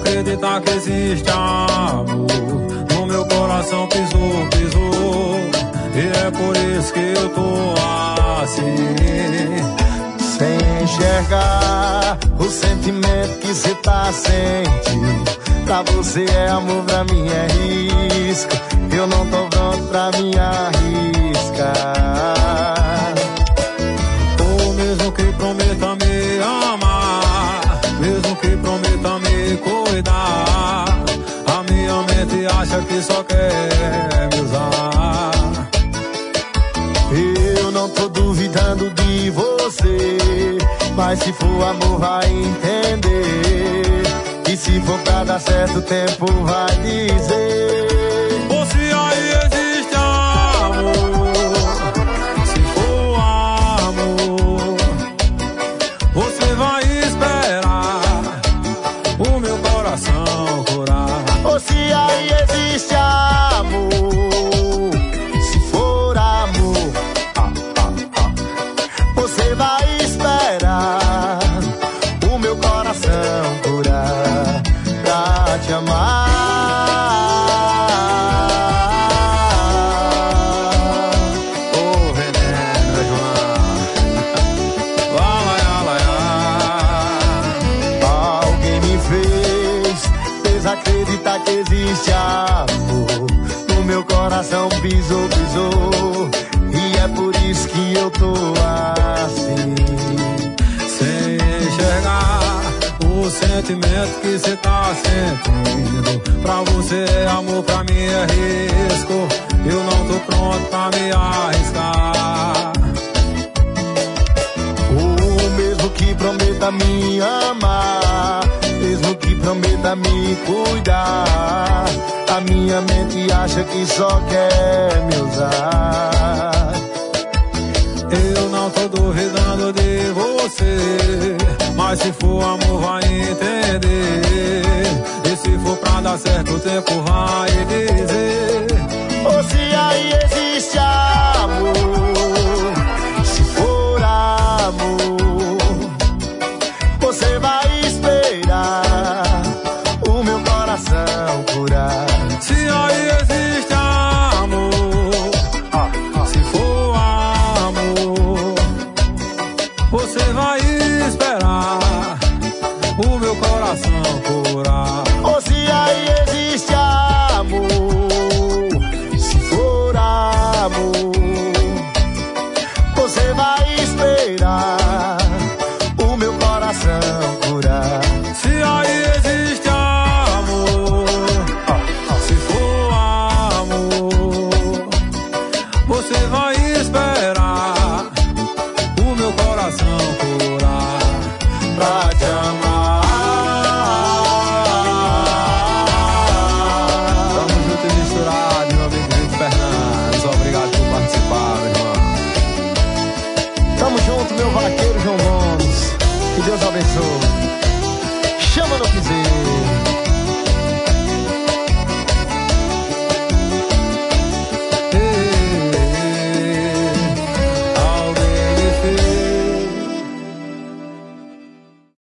acreditar que existe amor. No meu coração pisou, pisou, e é por isso que eu tô assim. Sem enxergar o sentimento que cê tá sentindo. Pra você é amor, pra mim é risco. Eu não tô pronto pra me arriscar. Ou mesmo que prometa me amar, mesmo que prometa me cuidar, a minha mente acha que só quer me usar. Eu não tô duvidando de você, mas se for amor vai entender. E se for pra dar certo, o tempo vai dizer. Ou se aí existe amor, se for amor, você vai esperar o meu coração curar. Ou se aí existe amor, se for amor, você vai esperar o meu coração curar pra te amar. Ô veneno, João, Alguém me fez desacreditar que existe amor. No meu coração pisou, pisou, e é por isso que eu tô assim. sem enxergar o sentimento que cê tá sentindo. Pra você é amor, pra mim é risco. Eu não tô pronto pra me arriscar. Ou mesmo que prometa me amar, mesmo que prometa me cuidar, a minha mente acha que só quer me usar. Eu não tô duvidando de você, mas se for amor vai entender. E se for pra dar certo, o tempo vai dizer. Ou se aí existe amor, se for amor, você vai esperar o meu coração curar. Se aí existe amor, se for amor, você vai esperar o meu coração curar. Ou se aí existe amor, se for amor, você vai esperar o meu coração curar. Se aí existe amor, se for amor, você vai esperar o meu coração curar pra te amar. Tamo junto e misturado, meu amigo Vitor Fernandes. Obrigado por participar, meu irmão. Tamo junto, meu vaqueiro João Gomes. Que Deus abençoe. Chama no piseiro.